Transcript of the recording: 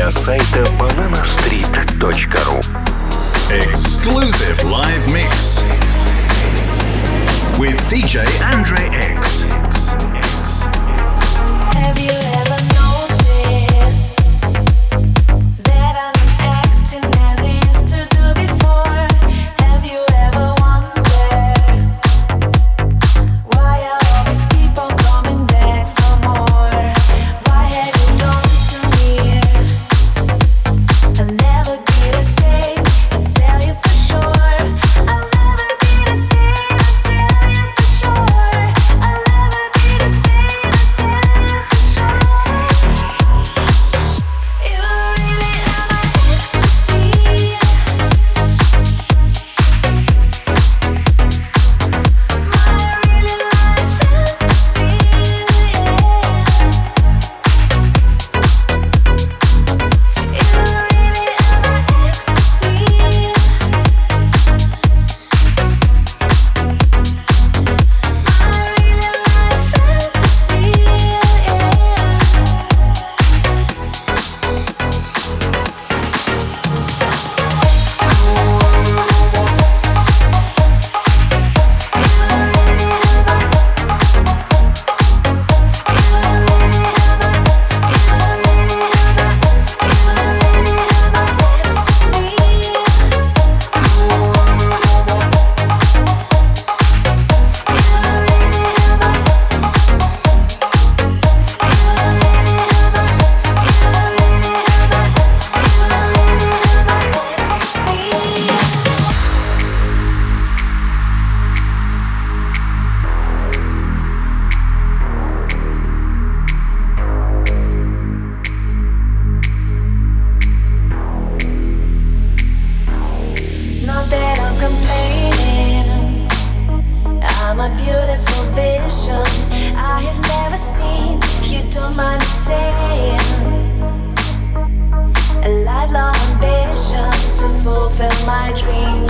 для сайта bananastreet.ru. Exclusive live mix with DJ Andre X. Have you ever noticed that I'm acting as I used to do before? Have you ever wondered why I always keep on coming back for more? Why have you done to me? I'll never be the same, I tell you for sure. I'll never be the same, I tell you for sure. I'll never be the same, I tell you for sure. You really are my ecstasy. My really life fantasy, yeah. You really are my ecstasy. My really life fantasy, yeah. Not that I'm complaining, I'm a beautiful vision I have never seen, if you don't mind me saying. A lifelong ambition to fulfill my dreams.